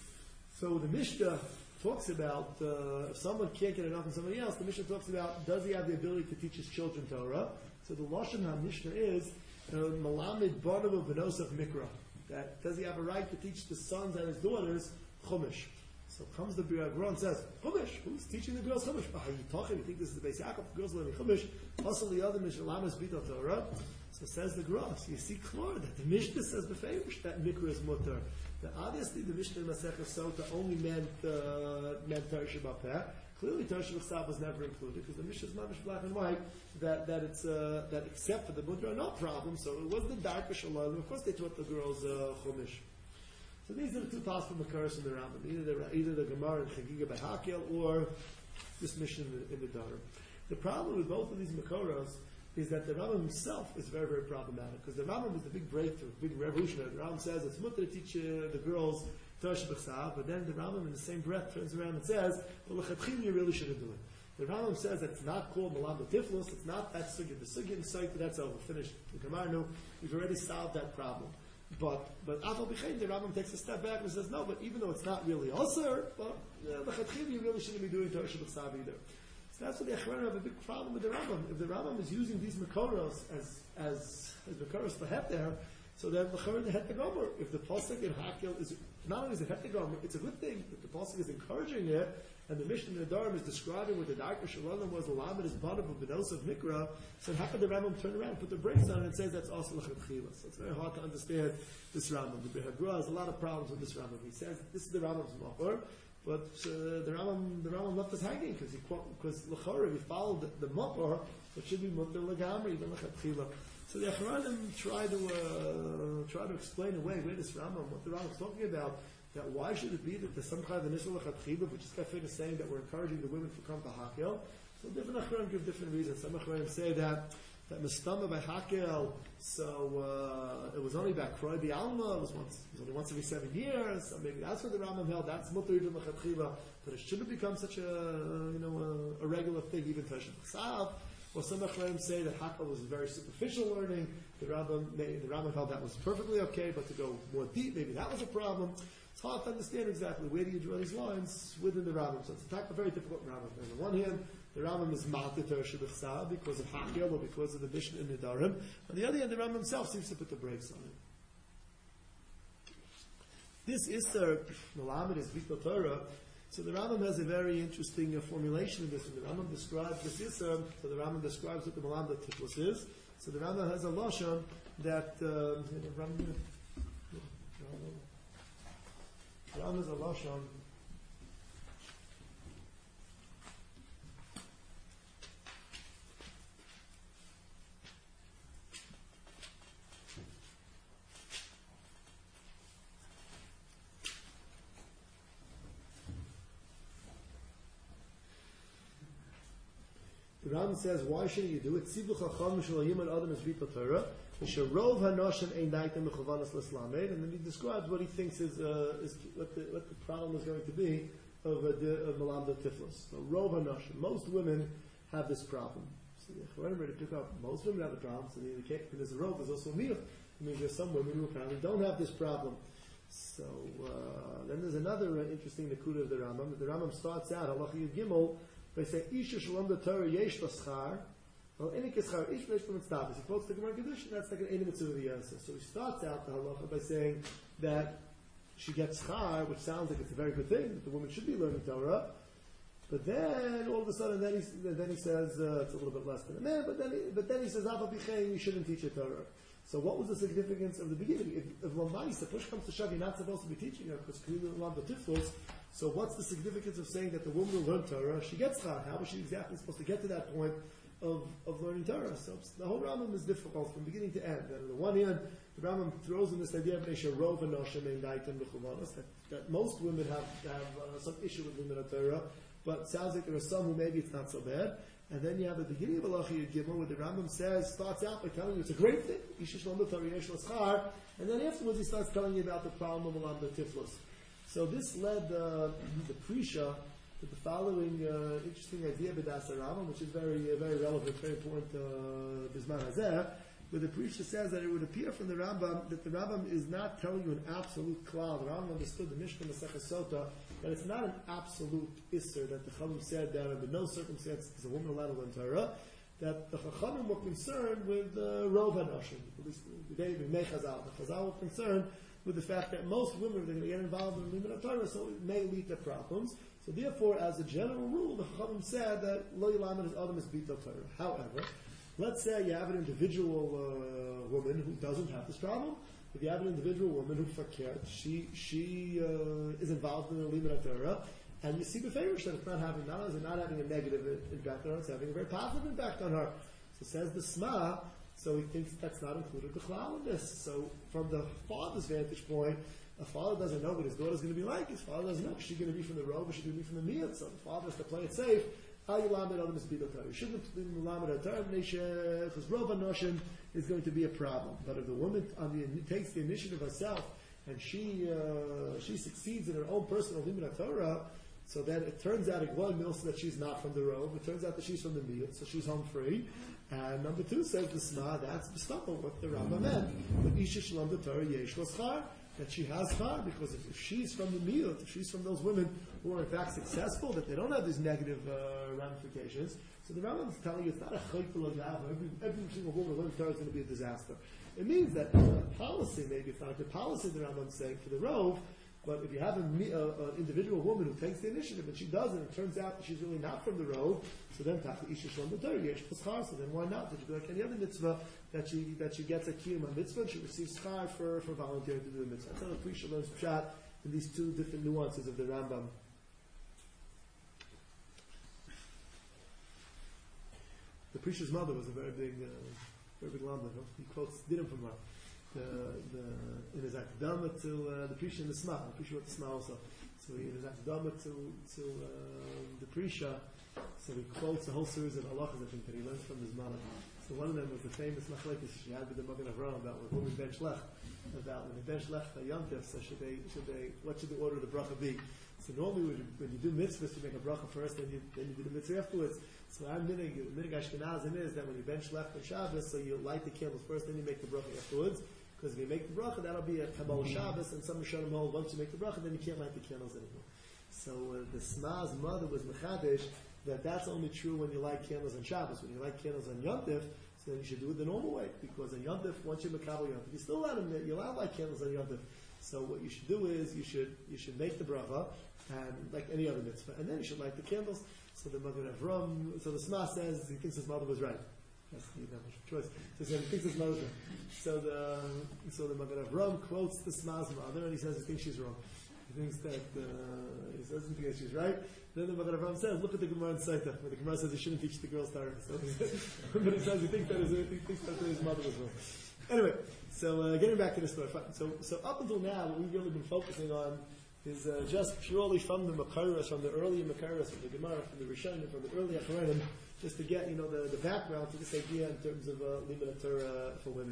So the Mishnah talks about uh, if someone can't get enough from somebody else, the Mishnah talks about does he have the ability to teach his children Torah? So the Lashon HaMishnah is Malamid Banav Benos of Mikra. That does he have a right to teach the sons and his daughters Chumash? So comes the Bir Agron and says, Chumash, who's teaching the girls Chumash? Are you talking? You think this is the base Yaakov? The girls learning Chumash. Also the other Mishnah Lamas Bita Torah. So says the Gross. You see clear that the Mishnah says beferish that Mikra is mutter. That obviously the Mishnah in Masechah Sota only meant uh, meant Torah Shabbat. Clearly Torah Shabbat was never included because the Mishnah is mamish black and white that that it's uh, that except for the mutter no problem. So it was the dark Shalom. Of course they taught the girls uh, Chumash. So these are the two possible makaros in the Rambam. Either the, either the Gemara and Chagiga by Hakel or this mission in the, in the Darim. The problem with both of these makaros is that the Rambam himself is very, very problematic. Because the Rambam is the big breakthrough, big revolutionary. The Rambam says it's mutter to teach uh, the girls Torah Shebechsav, but then the Rambam in the same breath turns around and says, well, l'chatchil you really shouldn't do it. The Rambam says that it's not called Malam Tiflus, it's not that sugya. The sugya in Saita, that's over, finished. The Gemara knew, we've already solved that problem. But but Afal B'chein, the Rambam takes a step back and says, no, but even though it's not really Osir, but l'chatchil you really shouldn't be doing Torah Shebechsav either. So that's what the Achronim have a big problem with the Rambam. If the Rambam is using these Makoros as as as Makoros for Heter, so then Makoros the Heter Gomer. If the Pasuk in Hakel is not only is it Heter Gomer, it's a good thing that the Pasuk is encouraging it, and the Mishnah in the Darim is describing what the Darker Shalom was, the Lamed is Banav of Benos of Mikra. So how could the Rambam turn around, put the brakes on it, and say that's also L'chatchila? So it's very hard to understand this Rambam. The Behagra has a lot of problems with this Rambam. He says this is the Rambam's Machor. But uh, the Rambam, the Rambam left us hanging because he because l'chora he followed the, the makor, it should be mutter legamri even lechatchila. So the Achronim try to uh, try to explain away where this Rambam, what the Rambam is talking about. That why should it be that there's some kind of initial lechatchila, which is kafir is saying that we're encouraging the women to come to hakel. So different Achronim give different reasons. Some Achronim say that that mistama by hakel, so uh, it was only by kroy the alma. It was once, it was only once every seven years. So maybe that's what the Rambam held. That's mutter yidum lechatchila, but it shouldn't become such a you know a, a regular thing, even Tosha B'Chsav. Or some Achronim say that hakel was very superficial learning. The Rambam, the Rambam held that was perfectly okay, but to go more deep, maybe that was a problem. It's hard to understand exactly where do you draw these lines within the Rambam. So it's a type of very difficult Rambam. On the one hand, the Rambam is Ma'at Torah Shebechsav because of Hakel or because of the Mishnah in the Darim. On the other hand, the Rambam himself seems to put the brakes on it. This Isser, Malamed is Bita Torah. So the Rambam has a very interesting uh, formulation of this. And the Rambam describes this Isser, so the Rambam describes what the Malamed Tiflus is. So the Rambam has a Lashon that, uh, the Rambam, the Rambam has a Lashon. The Rambam says, why shouldn't you do it? Tzivu chacham sh'lohim al adam is bita Torah, v'sharov hanoshim ein daitem b'chavanas l'slamed, and then he describes what he thinks is, uh, is what, the, what the problem is going to be of a of malamda tiflos. So rov hanoshim, most women have this problem. So the Achronim already took up most women have the problem. So the indication there's a rov, there's also a miuch. It means there's some women who apparently don't have this problem. So uh, then there's another uh, interesting nakuda of the Rambam. The Rambam starts out halacha yud gimel. They say, Isha shalom the Torah yesh l'schar. Well, any kischar, ish yesh l'mitzvah. He quotes the Gemara Kedushin, that's like an any mitzvah of the answer. So he starts out the halacha by saying that she gets schar, which sounds like it's a very good thing, that the woman should be learning Torah. But then, all of a sudden, then he, then he says, uh, it's a little bit less than a man, but then he, but then he says, Ava b'chein, you shouldn't teach a Torah. So what was the significance of the beginning? If, if Lamais, the push comes to shove, you're not supposed to be teaching her, because K'lilu Lam B'tiflos. So what's the significance of saying that the woman will learn Torah? She gets Char. How is she exactly supposed to get to that point of, of learning Torah? So the whole Rambam is difficult from beginning to end. And on the one hand, the Rambam throws in this idea of Nesharov and Noshem and Daitem L'chuvanos, that, that most women have, have uh, some issue with women of Torah, but it sounds like there are some who maybe it's not so bad. And then you have at the beginning of Halacha Yud Gimel where the Rambam says, starts out by telling you it's a great thing, Isha Shalom Torah Yesh L'Schar, and then afterwards he starts telling you about the problem of Malam Tiflos. So this led uh, the Prisha with the following uh, interesting idea b'das Rambam, which is very, uh, very relevant, very important uh, bisman hazeh, where the Prisha says that it would appear from the Rambam that the Rambam is not telling you an absolute klal. The Rambam understood the Mishnah Masechah Sota that it's not an absolute isser that the Chachamim said that under no circumstances is a woman allowed to learn Torah. That the Chachamim were concerned with uh, Rov HaNashim, at least they may Chazal. The Chazal were concerned with the fact that most women are going to get involved in the Limud Torah, so it may lead to problems. So therefore, as a general rule, the Chachamim said that Lo Yilamed is Adam is Bita Torah. However, let's say you have an individual uh, woman who doesn't have this problem. If you have an individual woman who fakert, she she uh, is involved in the Limud Torah, and you see the favorish that it's not having, not only is it not having a negative impact on her, it's having a very positive impact on her. So says the Sma, so he thinks that's not included the Chalal in this. So from the father's vantage point, a father doesn't know what his daughter's going to be like. His father doesn't know if she's going to be from the Rov or she's going to be from the Miyat. So the father has to play it safe. How you lamed on the Misbidot Torah? You shouldn't lamed on Torah because Rov HaNashim is going to be a problem. But if the woman on the, takes the initiative herself and she uh, she succeeds in her own personal limud Torah, so then it turns out one knows that she's not from the Rov. It turns out that she's from the Miyat, so she's home free. And number two says the Sma, that's the stuff of what the Rambam meant. But Isha Shalom the Torah Yesh L'Schar, that she has char, because if, if she's from the Miyut, if she's from those women who are in fact successful, that they don't have these negative uh, ramifications, so the Rambam is telling you it's not a chayful of every, every single woman who learns Torah is going to be a disaster. It means that uh, policy, maybe it's not a good policy, the Rambam is saying, for the Rov, but if you have an individual woman who takes the initiative and she does it, and it turns out that she's really not from the Rov, so then Tachli Isha Shalom the Torah, Yesh Paschar, so then why not? Did you be like any other mitzvah that she that she gets a kiyum on mitzvah, and she receives schar for, for volunteering to do the mitzvah. That's how the Prisha learns Pshat in these two different nuances of the Rambam. The Prisha's mother was a very big, uh, very big lambda. No? He quotes Dinim from her. The, the, in his Akdama to uh, the Prisha and the Sma. The Prisha wrote the Sma also. So he, in his Akdama to, to uh, the Prisha, so he quotes a whole series of halachas, I think, that he learns from his mother. So one of them was the famous machlekes she had with the Magen Avraham about when women bench left, about when they bench left a Yom Tov, so should they, should they, what should the order of the bracha be? So normally when you, when you do mitzvahs, you make a bracha first, then you, then you do the mitzvah afterwards. So our minig, minig Ashkenazim is that when you bench left on Shabbos, so you light the candles first, then you make the bracha afterwards. Because if you make the bracha, that'll be a Kabbalah Shabbos, and some Rishonim hold, once you make the bracha, then you can't light the candles anymore. So uh, the Sma's mother was Mechadish, that that's only true when you light candles on Shabbos. When you light candles on Yom Tov, so then you should do it the normal way, because on Yom Tov, once you Mekabel Yom Tov, you still allow them, you're allowed to light candles on Yom Tov. So what you should do is, you should you should make the bracha, and like any other mitzvah, and then you should light the candles. So the Magen Avraham, so the Sma says he thinks his mother was right. That's the choice. So he thinks his mother was right. So the so the Magen Avraham quotes the Sma's mother, and he says he thinks she's wrong. He thinks that uh, he doesn't think that she's right. Then the Magen Avraham says, look at the Gemara in Saita, where the Gemara says he shouldn't teach the girls Torah. So, but he says he thinks that his, he thinks that his mother was wrong. Anyway, so uh, getting back to the story. So so up until now, what we've really been focusing on is uh, just purely from the Makaras, from the early Makaras, from the Gemara, from the Rishonim, from the early Achronim, just to get, you know, the, the background to this idea in terms of uh, Limud Torah for women.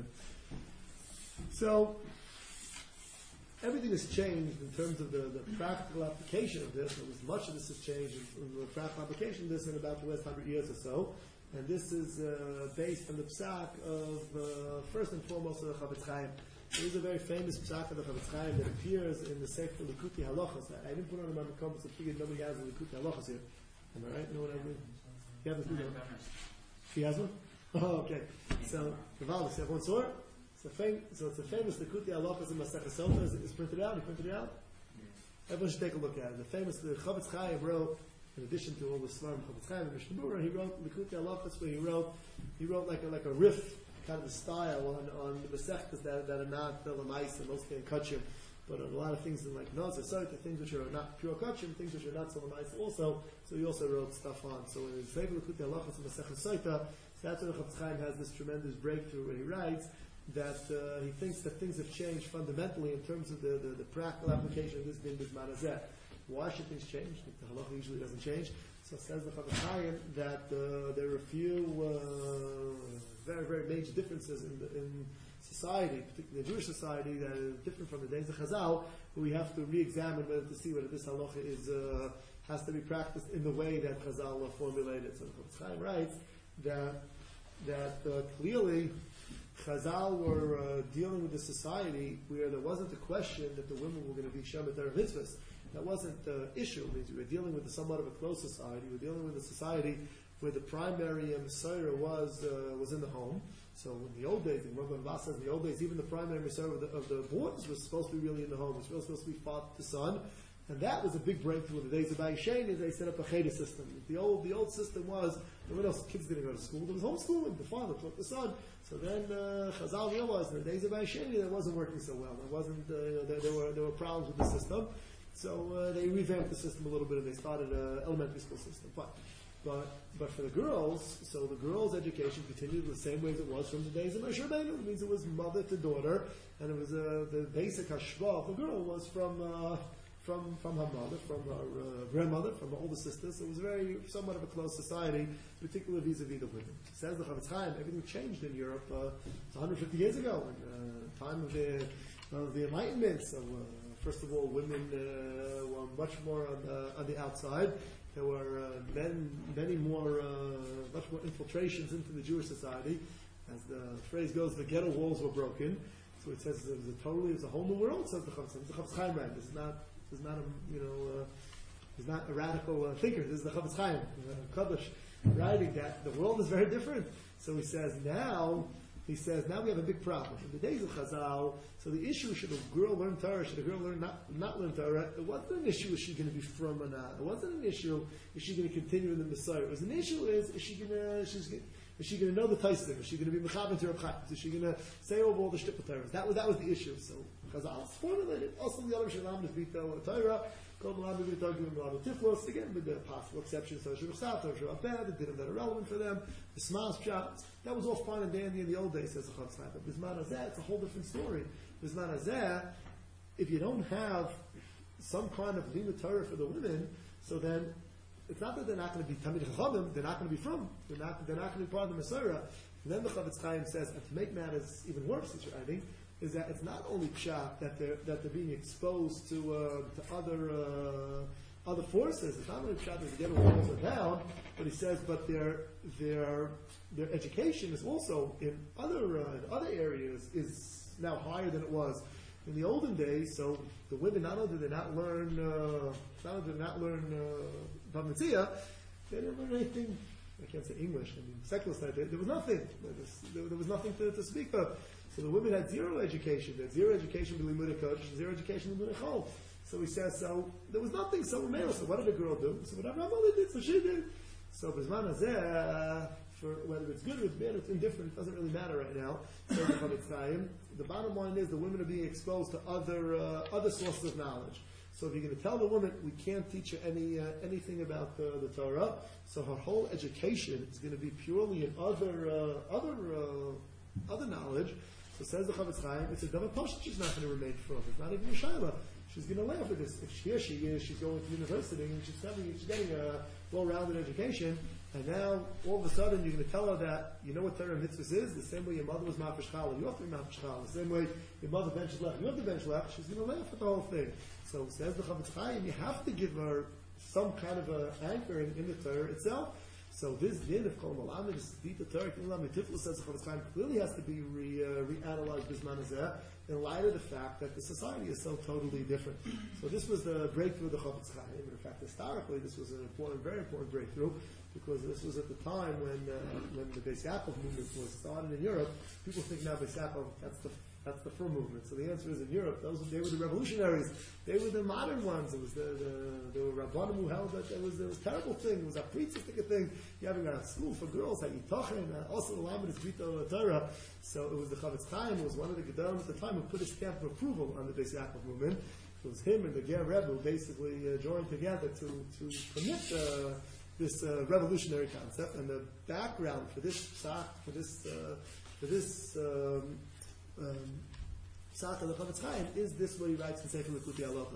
So, everything has changed in terms of the, the practical application of this. There was much of this has changed in, in the practical application of this in about the last hundred years or so. And this is uh, based on the psak of, uh, first and foremost, of the Chavetz Chaim. There is a very famous psak of the Chavetz Chaim that appears in the Sefer Likutei Halachos. I didn't put it on my compass, I figured nobody has the Likutei Halachos here. Am I right? No one has it? You have the He has one? Oh, okay. So, the Valdes, you have one sword? So, fam- so it's a famous Likutei Halachos in Masechah Sota. Is, is printed out? You printed it out? Everyone should take a look at it. The famous, the Chavetz Chaim wrote, in addition to all the Svarim Chavetz Chaim and Mishnah Berurah, he wrote Likutei Halachos, where he wrote, he wrote like a, like a riff kind of a style on, on the Masechtas that, that are not the Lamaisa, mostly in Kachim, but on a lot of things in like Nazir, sorry, the things which are not pure Kachim, things which are not so Lamaisa also, so he also wrote stuff on. So in his Sefer Likutei Halachos and Masechah Sota, that's where the Chavetz Chaim has this tremendous breakthrough where he writes that uh, he thinks that things have changed fundamentally in terms of the, the, the practical application of this din b'zman hazeh. Why should things change? The halacha usually doesn't change. So it says the Chavetz Chaim that uh, there are a few uh, very, very major differences in, the, in society, particularly the Jewish society, that is different from the days of Chazal, where we have to re-examine whether to see whether this halacha is uh, has to be practiced in the way that Chazal formulated. So the Chofetz Chaim writes that that uh, clearly Chazal were uh, dealing with a society where there wasn't a question that the women were going to be Shemet Erev Mitzvahs. That wasn't the issue. It means we were dealing with a somewhat of a closed society. We were dealing with a society where the primary uh, Messiah was uh, was in the home. So in the old days, the Rabban Bas says in the old days, even the primary Messiah of the, of the boys was supposed to be really in the home. It was really supposed to be father to son. And that was a big breakthrough in the days of Bayeshen, is they set up a cheder system. The old the old system was, what else? Kids didn't go to school. There was homeschooling. The father taught the son. So then uh, Chazal realized in the days of Bayeshen that wasn't working so well. There wasn't uh, there, there were there were problems with the system. So uh, they revamped the system a little bit and they started an elementary school system. But but but for the girls, so the girls' education continued the same way as it was from the days of Moshe Rabbeinu. It means it was mother to daughter, and it was uh, the basic hashva of the girl was from. Uh, From, from her mother, from her uh, grandmother, from her older sisters. It was very, somewhat of a closed society, particularly vis-a-vis the women. Says the Chofetz Chaim, everything changed in Europe uh, one hundred fifty years ago, in the uh, time of the, of the Enlightenment. So, uh, first of all, women uh, were much more on the, on the outside. There were uh, men, many more, uh, much more infiltrations into the Jewish society. As the phrase goes, the ghetto walls were broken. So it says it was a totally, it was a whole new world, says the Chofetz Chaim. The Chofetz Chaim, right? This is not He's not a, you know, uh, he's not a radical uh, thinker. This is the Chofetz Chaim, uh, Kaddish, writing that the world is very different. So he says now, he says now we have a big problem. In the days of Chazal, so the issue, should a girl learn Torah, should a girl learn not, not learn Torah, it wasn't an issue, is she going to be from or not? It wasn't an issue, is she going to continue in the Messiah? It was an issue, is, is she going to, she's going Is she going to know the Taisim? Is she going to be Mechaber to Reb Chaim? Is she going to say over all the Shtippel Torahs? That was, that was the issue. So, Chazal formulated, also the other Shalom is Bito Torah, called Malam Bito Givim Malam Tiflos, again, with the possible exceptions, so Shur Chsat, or Shur Abed, the Dinim that are relevant for them, the Smas Pshat. That was all fine and dandy in the old days, says the Chofetz Chaim. But Bisman Hazeh, it's a whole different story. Bisman Hazeh, if you don't have some kind of Limud Torah for the women, so then it's not that they're not going to be Tamid Chachamim, they're not going to be from. They're not, they're not going to be part of the Messiah. And then the Chofetz Chaim says, and to make matters even worse, I think, is that it's not only Pshat that they're, that they're being exposed to, uh, to other, uh, other forces. It's not only Pshat that they get walls are down, but he says, but their, their, their education is also in other, uh, in other areas is now higher than it was in the olden days. So the women, not only did they not learn, uh, not only did they not learn, uh, Bamitzia, they didn't learn anything. I can't say English. I mean, secular stuff. There, there was nothing. There was, there, there was nothing to, to speak of. So the women had zero education. They had zero education with Limud HaKodesh, zero education with Limud HaChol. So he says, so there was nothing. So male. So what did the girl do? So whatever her mother did, so she did. So B'zman Hazeh, for whether it's good or it's bad, it's indifferent. It doesn't really matter right now. The bottom line is the women are being exposed to other uh, other sources of knowledge. So if you're going to tell the woman, we can't teach her any uh, anything about uh, the Torah, so her whole education is going to be purely in other uh, other uh, other knowledge. So says the Chofetz Chaim, it's a double post. She's not going to remain from. It's not even a shaila. She's going to laugh at this. If here she is, she's going to university and she's having, she's getting a well-rounded education, and now all of a sudden you're going to tell her that you know what Torah mitzvahs is. The same way your mother was mafish challah, you have to be mafish challah. The same way your mother benches left, you have to bench left. She's going to laugh at the whole thing. So says the Chofetz Chaim, you have to give her some kind of a anchoring in the Torah itself. So this din of Kol Malam, this Dita Torah, Tifla says the Chofetz Chaim clearly has to be re, uh, reanalyzed Bisman Hazeh in light of the fact that the society is so totally different. So this was the breakthrough of the Chofetz Chaim. In fact, historically, this was an important, very important breakthrough, because this was at the time when uh, when the Beis Yaakov movement was started in Europe. People think now Beis Yaakov, that's the That's the full movement. So the answer is in Europe, those they were the revolutionaries. They were the modern ones. It was the the, the Rabbanim who held that it was it was a terrible thing. It was a priesthood thing. You having a school for girls, had Yitochen, uh, also the Lamed is Bito Torah. So it was the Chofetz Chaim, who was one of the Gedolim at the time, who put a stamp of approval on the Beis Yaakov movement. It was him and the Ger Rebbe who basically uh, joined together to to permit uh, this uh, revolutionary concept. And the background for this for this uh, for this. Um, Um, Psach of the Chofetz Chaim is this way he writes in Sefer Likutei Halachos.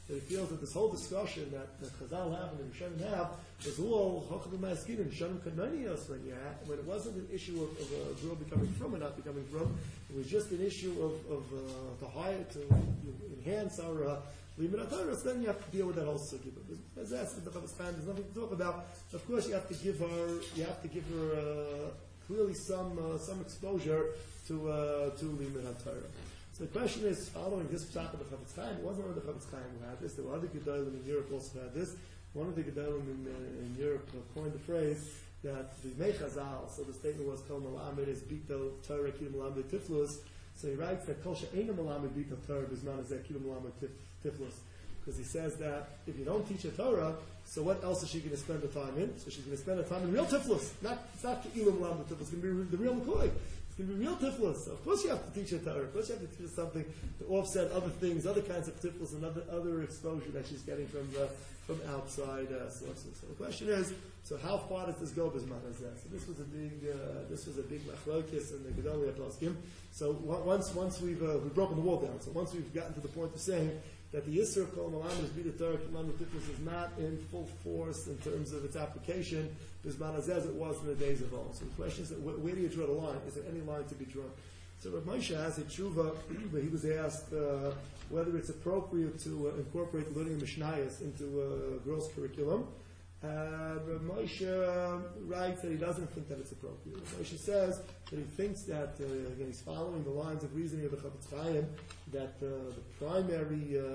that he feels that this whole discussion that the Chazal have and the Rishonim have was all Chochem Ma'askin and Rishonim Kanonios when you had, when it wasn't an issue of, of a girl becoming from or not becoming from. It was just an issue of, of uh, to hire, to enhance our uh, Limit Torah. So then you have to deal with that whole sugya. As that's the Chavetz Chaim, there's nothing to talk about. Of course, you have to give her, you have to give her uh, clearly some uh, some exposure to uh, to Limit Torah. So the question is, following this pshat of the Chavetz Chaim, it wasn't only the Chavetz Chaim who had this. There were other Gedolim in Europe also who had this. One of the Gedolim in, uh, in Europe coined the phrase that the Mechazal, so the statement was Kol Malamed is Bito Torah Kilim Malamed Tiflus. So he writes that Kol She'ena Malamed Bito Torah Bizman Azeh Kilim Malamed Tiflus. Because he says that if you don't teach a Torah, so what else is she going to spend the time in? So she's going to spend the time in real Tiflus. Not, it's not Kilim Malamed Tiflus, it's going to be the real McCoy. It's going to be real tiflus. So of course you have to teach a Torah. Of course you have to teach her something to offset other things, other kinds of tiflus and other, other exposure that she's getting from the, from outside uh, sources. So the question is, so how far does this go, Bisman Hazeh? So this was a big, uh, this was a big machlokes in the Gedolia Poskim. So once, once we've, uh, we've broken the wall down, so once we've gotten to the point of saying that the Yisr Kol Malam is B'da Torah Kiman Tiflus is not in full force in terms of its application, Bisman Hazeh as it was in the days of old. So the question is, where, where do you draw the line? Is there any line to be drawn? So Rav Moshe has a tshuva where he was asked uh, whether it's appropriate to uh, incorporate learning Mishnayos into a uh, girls' curriculum. Uh, Rav Moshe uh, writes that he doesn't think that it's appropriate. Rav Moshe says that he thinks that, uh, again, he's following the lines of reasoning of the Chavetz Chaim, that uh, the primary uh,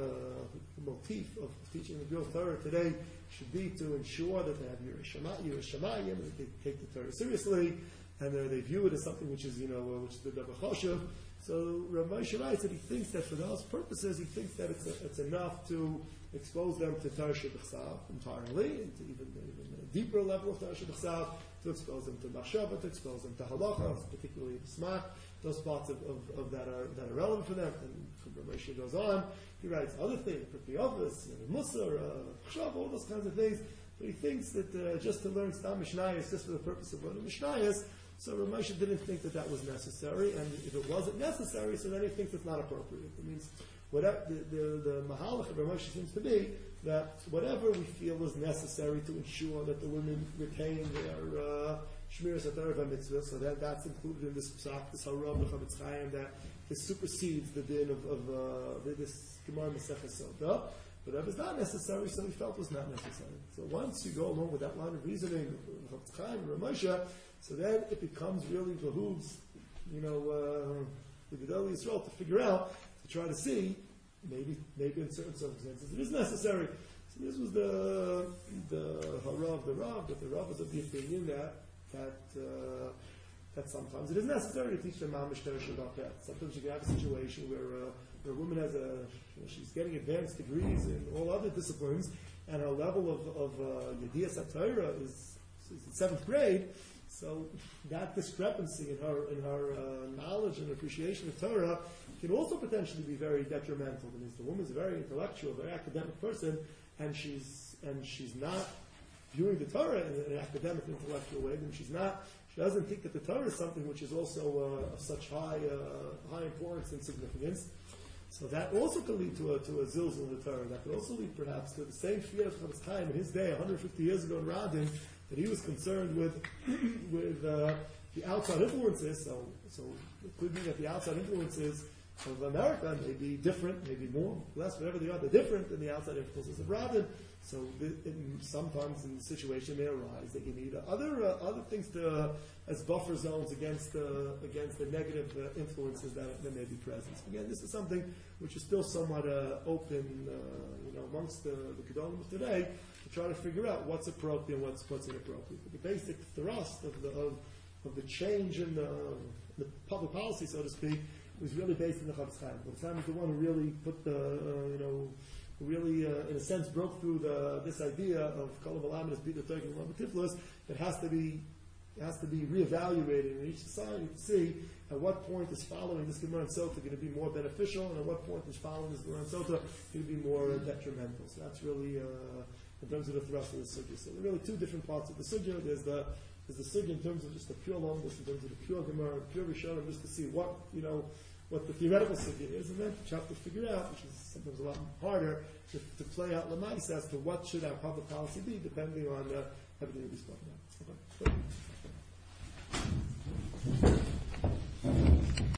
motif of teaching the girls Torah today should be to ensure that they have Yerushalayim, Yerushalayim, and that they take the Torah seriously, and uh, they view it as something which is, you know, uh, which is the Davar Choshev. So Rav Moshe writes that he thinks that for those purposes, he thinks that it's, a, it's enough to expose them to Torah Shebechsav entirely, and to even, even a deeper level of Torah Shebechsav, to expose them to Machshava, to expose them to Halacha, particularly Smach, those parts of, of, of that are that are relevant for them. And Rav Moshe goes on, he writes other things, Pirkei Avos, Musar, Machshava, all those kinds of things. But he thinks that uh, just to learn Stam Mishnayos, just for the purpose of learning Mishnayos, so Rav Moshe didn't think that that was necessary, and if it wasn't necessary, so then he thinks it's not appropriate. It means whatever the the, the mahalach of Rav Moshe seems to be that whatever we feel is necessary to ensure that the women retain their uh, shmiras haTorah mitzvah, so that that's included in this psak, this harav of Chavetz Chaim, that this supersedes the din of, of uh, this Gemara Maseches Sotah. Whatever is not necessary, so he felt was not necessary. So once you go along with that line of reasoning of Chavetz Chaim and Rav Moshe, so then it becomes really behooves, you know, uh, the Gedolei Yisrael to figure out, to try to see, maybe maybe in certain circumstances it is necessary. So this was the the harav, the Rav, but the Rav was of the opinion that that uh, that sometimes it is necessary to teach them mamish Torah about that. Sometimes you can have a situation where, uh, where a woman has a, you know, she's getting advanced degrees in all other disciplines, and her level of of uh, Yediyas HaTorah is, is in seventh grade. So that discrepancy in her in her uh, knowledge and appreciation of Torah can also potentially be very detrimental. Because the woman is a very intellectual, very academic person, and she's and she's not viewing the Torah in an academic, intellectual way. Then she's not. She doesn't think that the Torah is something which is also uh, of such high uh, high importance and significance. So that also could lead to a to a zilzul in the Torah. That could also lead perhaps to the same fear of Chavetz Chaim in his day, one hundred fifty years ago in Radin, that he was concerned with with uh, the outside influences. So, so it could be that the outside influences of America may be different, maybe more, less, whatever they are, they're different than the outside influences of Rabin. So the, in, sometimes in the situation may arise that you need other uh, other things to uh, as buffer zones against uh, against the negative uh, influences that, that may be present. So again, this is something which is still somewhat uh, open, uh, you know, amongst the, the Gedolim of today, to try to figure out what's appropriate and what's what's inappropriate. But the basic thrust of the of, of the change in the, the public policy, so to speak, was really based in the Chavetz Chaim. Chavetz Chaim is the one who really put the uh, you know who really uh, in a sense broke through the this idea of Kol Malamed is B'da Torah Kilim Tiflus that has to be has to be reevaluated in each society to see at what point is following this Gemara and Sotah going to be more beneficial, and at what point is following this Gemara and Sotah going to be more uh, detrimental. So that's really uh, in terms of the thrust of the sugya. So there are really two different parts of the sugya. There's the there's the sugya in terms of just the pure lomdus, in terms of the pure Gemara, pure Rishonim, just to see what you know what the theoretical sugya is, and then you have to figure out, which is sometimes a lot harder, to, to play out lemais as to what should our public policy be, depending on uh, everything we spoke about. Okay.